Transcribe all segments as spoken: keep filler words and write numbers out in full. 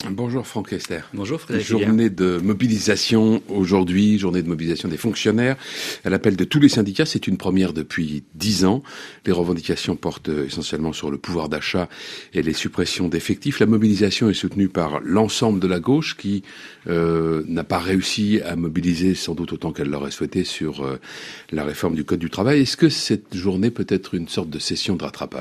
Bonjour Franck Hester. Bonjour Frédéric. Journée de mobilisation aujourd'hui, journée de mobilisation des fonctionnaires. À l'appel de tous les syndicats, c'est une première depuis dix ans. Les revendications portent essentiellement sur le pouvoir d'achat et les suppressions d'effectifs. La mobilisation est soutenue par l'ensemble de la gauche qui euh, n'a pas réussi à mobiliser sans doute autant qu'elle l'aurait souhaité sur euh, la réforme du Code du travail. Est-ce que cette journée peut être une sorte de session de rattrapage ?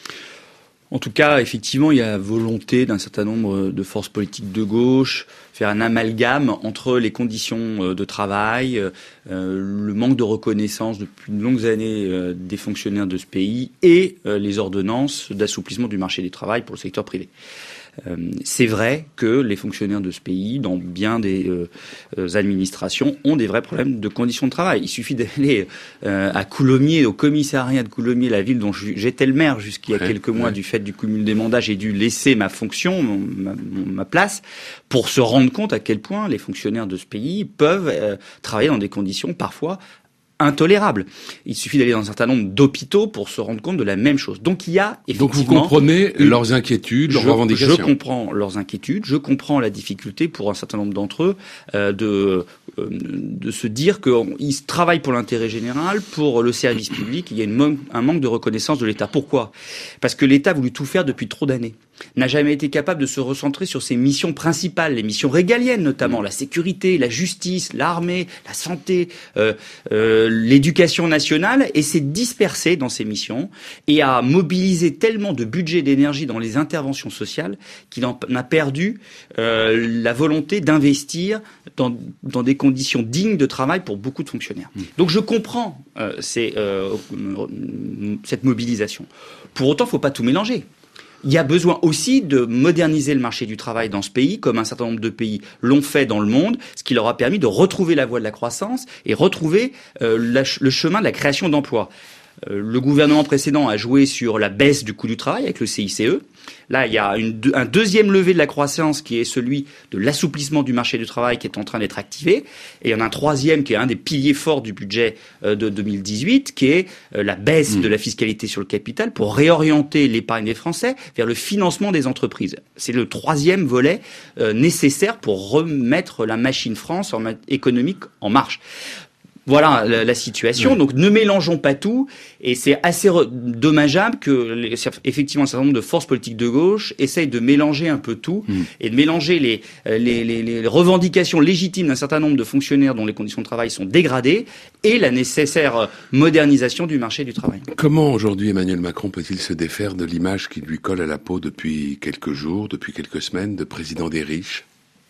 En tout cas, effectivement, il y a volonté d'un certain nombre de forces politiques de gauche, faire un amalgame entre les conditions de travail, euh, le manque de reconnaissance depuis de longues années euh, des fonctionnaires de ce pays et euh, les ordonnances d'assouplissement du marché du travail pour le secteur privé. Euh, c'est vrai que les fonctionnaires de ce pays, dans bien des euh, administrations, ont des vrais problèmes de conditions de travail. Il suffit d'aller euh, à Coulommiers, au commissariat de Coulommiers, la ville dont j'étais le maire jusqu'il y a ouais, quelques mois ouais. du fait du cumul des mandats. J'ai dû laisser ma fonction, mon, ma, ma place, pour se rendre compte à quel point les fonctionnaires de ce pays peuvent euh, travailler dans des conditions parfois intolérable. Il suffit d'aller dans un certain nombre d'hôpitaux pour se rendre compte de la même chose. Donc il y a effectivement... Donc vous comprenez une... leurs inquiétudes, leurs je, revendications. Je comprends leurs inquiétudes, je comprends la difficulté pour un certain nombre d'entre eux euh, de, euh, de se dire qu'ils travaillent pour l'intérêt général, pour le service public. Il y a une man- un manque de reconnaissance de l'État. Pourquoi ? Parce que l'État a voulu tout faire depuis trop d'années. N'a jamais été capable de se recentrer sur ses missions principales, les missions régaliennes notamment, la sécurité, la justice, l'armée, la santé, euh, euh, l'éducation nationale, et s'est dispersé dans ces missions et a mobilisé tellement de budget et d'énergie dans les interventions sociales qu'il en a perdu euh, la volonté d'investir dans, dans des conditions dignes de travail pour beaucoup de fonctionnaires. Mmh. Donc je comprends euh, ces, euh, cette mobilisation. Pour autant, il ne faut pas tout mélanger. Il y a besoin aussi de moderniser le marché du travail dans ce pays, comme un certain nombre de pays l'ont fait dans le monde, ce qui leur a permis de retrouver la voie de la croissance et retrouver euh, la, le chemin de la création d'emplois. Euh, le gouvernement précédent a joué sur la baisse du coût du travail avec le C I C E. Là, il y a une, un deuxième levier de la croissance qui est celui de l'assouplissement du marché du travail qui est en train d'être activé. Et il y en a un troisième qui est un des piliers forts du budget euh, de deux mille dix-huit, qui est euh, la baisse mmh. de la fiscalité sur le capital pour réorienter l'épargne des Français vers le financement des entreprises. C'est le troisième volet euh, nécessaire pour remettre la machine France en ma- économique en marche. Voilà la, la situation. Oui. Donc ne mélangeons pas tout, et c'est assez re- dommageable que les, effectivement un certain nombre de forces politiques de gauche essayent de mélanger un peu tout mmh. et de mélanger les, les, les, les revendications légitimes d'un certain nombre de fonctionnaires dont les conditions de travail sont dégradées et la nécessaire modernisation du marché du travail. Comment aujourd'hui Emmanuel Macron peut-il se défaire de l'image qui lui colle à la peau depuis quelques jours, depuis quelques semaines, de président des riches ?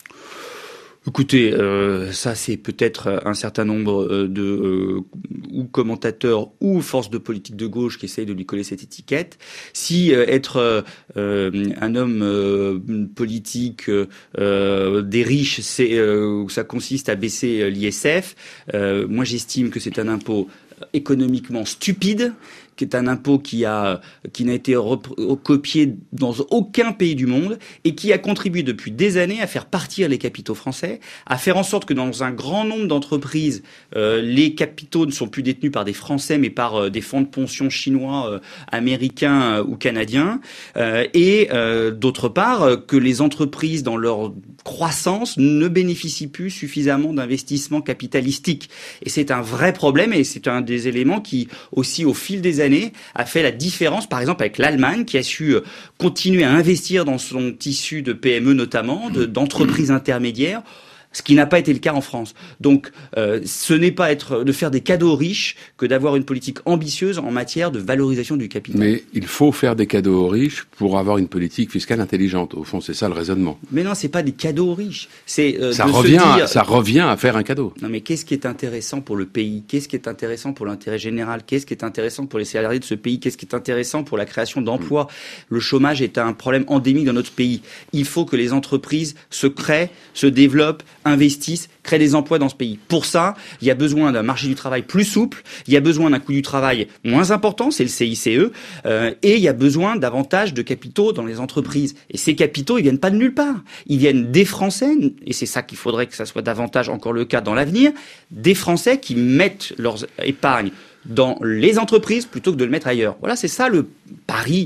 Écoutez, euh, ça c'est peut-être un certain nombre de euh, ou commentateurs ou forces de politique de gauche qui essayent de lui coller cette étiquette. Si euh, être euh, un homme euh, politique euh, des riches, c'est euh, ça consiste à baisser l'I S F, euh, moi j'estime que c'est un impôt économiquement stupide, qui est un impôt qui a qui n'a été rep- copié dans aucun pays du monde et qui a contribué depuis des années à faire partir les capitaux français, à faire en sorte que dans un grand nombre d'entreprises, euh, les capitaux ne sont plus détenus par des Français mais par euh, des fonds de pension chinois, euh, américains euh, ou canadiens, euh, et euh, d'autre part euh, que les entreprises dans leur croissance ne bénéficient plus suffisamment d'investissements capitalistiques. Et c'est un vrai problème et c'est un des éléments qui aussi au fil des années a fait la différence, par exemple, avec l'Allemagne, qui a su continuer à investir dans son tissu de P M E notamment, de, d'entreprises intermédiaires, ce qui n'a pas été le cas en France. Donc, euh, ce n'est pas être de faire des cadeaux aux riches que d'avoir une politique ambitieuse en matière de valorisation du capital. Mais il faut faire des cadeaux aux riches pour avoir une politique fiscale intelligente. Au fond, c'est ça le raisonnement. Mais non, c'est pas des cadeaux aux riches. C'est euh, ça de revient, se dire... ça revient à faire un cadeau. Non, mais qu'est-ce qui est intéressant pour le pays ? Qu'est-ce qui est intéressant pour l'intérêt général ? Qu'est-ce qui est intéressant pour les salariés de ce pays ? Qu'est-ce qui est intéressant pour la création d'emplois ? Mmh. Le chômage est un problème endémique dans notre pays. Il faut que les entreprises se créent, se développent, investissent, créent des emplois dans ce pays. Pour ça, il y a besoin d'un marché du travail plus souple, il y a besoin d'un coût du travail moins important, c'est le C I C E, euh, et il y a besoin davantage de capitaux dans les entreprises. Et ces capitaux, ils viennent pas de nulle part. Ils viennent des Français, et c'est ça qu'il faudrait que ça soit davantage encore le cas dans l'avenir, des Français qui mettent leurs épargnes dans les entreprises plutôt que de le mettre ailleurs. Voilà, c'est ça le pari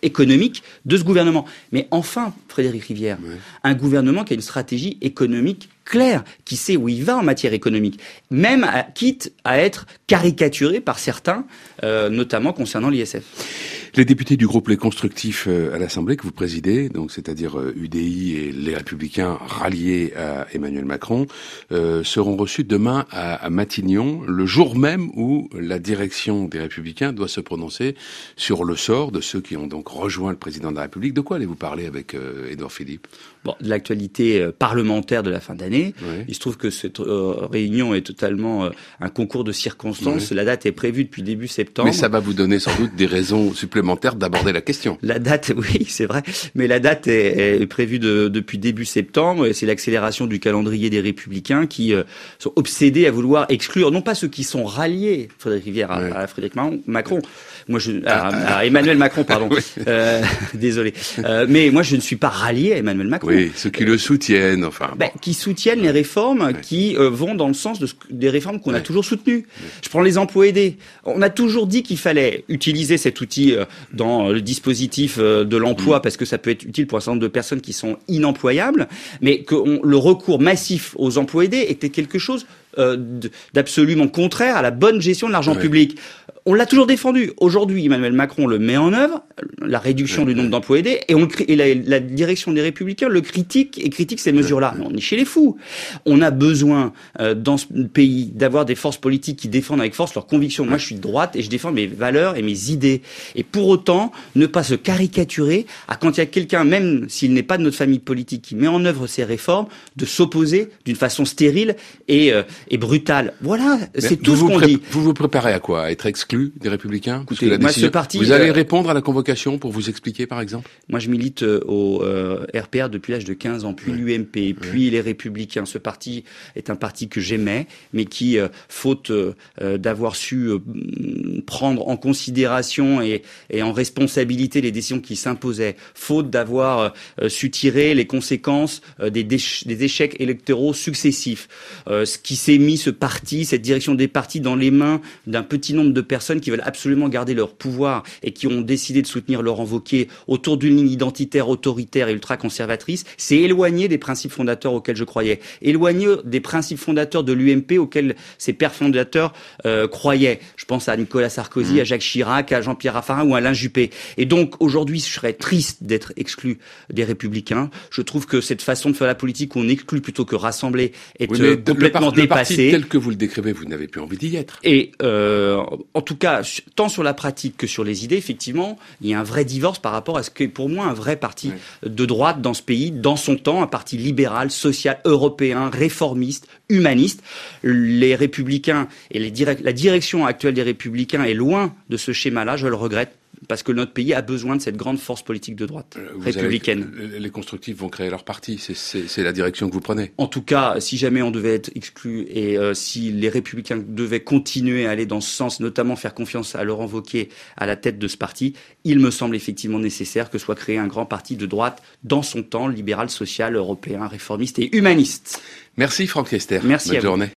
économique de ce gouvernement. Mais enfin, Frédéric Rivière, ouais. un gouvernement qui a une stratégie économique claire, qui sait où il va en matière économique, même à, quitte à être caricaturé par certains, euh, notamment concernant l'I S F. Les députés du groupe Les Constructifs à l'Assemblée que vous présidez, donc c'est-à-dire U D I et les Républicains ralliés à Emmanuel Macron, euh, seront reçus demain à, à Matignon, le jour même où la direction des Républicains doit se prononcer sur le sort de ceux qui ont donc rejoint le président de la République. De quoi allez-vous parler avec euh, Édouard Philippe ? Bon, de l'actualité euh, parlementaire de la fin d'année. Oui. Il se trouve que cette euh, réunion est totalement euh, un concours de circonstances. Oui. La date est prévue depuis début septembre. Mais ça va vous donner sans doute des raisons supplémentaires d'aborder la question. La date, oui, c'est vrai. Mais la date est, est prévue de, depuis début septembre. Et c'est l'accélération du calendrier des Républicains qui euh, sont obsédés à vouloir exclure, non pas ceux qui sont ralliés, Frédéric Rivière, à, oui. à Frédéric Macron. Moi, je, à, à Emmanuel Macron, pardon. Oui. Euh, désolé. Euh, mais moi, je ne suis pas rallié à Emmanuel Macron. Oui, ceux qui le soutiennent, enfin. Bon. Ben, qui soutiennent les réformes ouais. qui euh, vont dans le sens de ce, des réformes qu'on ouais. a toujours soutenues. Ouais. Je prends les emplois aidés. On a toujours dit qu'il fallait utiliser cet outil euh, dans le dispositif euh, de l'emploi mmh. parce que ça peut être utile pour un certain nombre de personnes qui sont inemployables, mais que on, le recours massif aux emplois aidés était quelque chose euh, d'absolument contraire à la bonne gestion de l'argent ouais. public. On l'a toujours défendu. Aujourd'hui, Emmanuel Macron le met en œuvre, la réduction ouais, du nombre ouais. d'emplois aidés, et, on, et la, la direction des Républicains le critique et critique ces mesures-là. Ouais. On est chez les fous. On a besoin, euh, dans ce pays, d'avoir des forces politiques qui défendent avec force leurs convictions. Ouais. Moi, je suis de droite et je défends mes valeurs et mes idées. Et pour autant, ne pas se caricaturer à quand il y a quelqu'un, même s'il n'est pas de notre famille politique, qui met en œuvre ces réformes, de s'opposer d'une façon stérile et, euh, et brutale. Voilà, mais c'est tout ce qu'on dit. Vous vous préparez à quoi ? À être exclu des Républicains ? Écoutez, moi, décision... ce parti, vous allez répondre à la convocation pour vous expliquer, par exemple ? Moi, je milite au euh, R P R depuis l'âge de quinze ans, puis ouais. l'U M P, puis ouais. les Républicains. Ce parti est un parti que j'aimais, mais qui, euh, faute euh, d'avoir su euh, prendre en considération et, et en responsabilité les décisions qui s'imposaient, faute d'avoir euh, su tirer les conséquences euh, des, déch- des échecs électoraux successifs, euh, ce qui s'est mis ce parti, cette direction des partis dans les mains d'un petit nombre de personnes qui veulent absolument garder leur pouvoir et qui ont décidé de soutenir Laurent Wauquiez autour d'une ligne identitaire, autoritaire et ultra-conservatrice, c'est éloigné des principes fondateurs auxquels je croyais, éloigné des principes fondateurs de l'U M P auxquels ses pères fondateurs euh, croyaient. Je pense à Nicolas Sarkozy, mmh. à Jacques Chirac, à Jean-Pierre Raffarin ou à Alain Juppé. Et donc, aujourd'hui, je serais triste d'être exclu des Républicains. Je trouve que cette façon de faire la politique où on exclut plutôt que rassembler est oui, euh, complètement le par- dépassée. Le parti tel que vous le décrivez, vous n'avez plus envie d'y être. Et euh, en tout cas, tant sur la pratique que sur les idées, effectivement, il y a un vrai divorce par rapport à ce qu'est pour moi un vrai parti oui. de droite dans ce pays, dans son temps, un parti libéral, social, européen, réformiste, humaniste. Les Républicains et les direct, la direction actuelle des Républicains est loin de ce schéma-là, je le regrette. Parce que notre pays a besoin de cette grande force politique de droite, vous républicaine. Avez, les constructifs vont créer leur parti, c'est, c'est, c'est la direction que vous prenez. En tout cas, si jamais on devait être exclu et euh, si les Républicains devaient continuer à aller dans ce sens, notamment faire confiance à Laurent Wauquiez à la tête de ce parti, il me semble effectivement nécessaire que soit créé un grand parti de droite dans son temps, libéral, social, européen, réformiste et humaniste. Merci Franck Riester. Merci Bonne à vous. journée.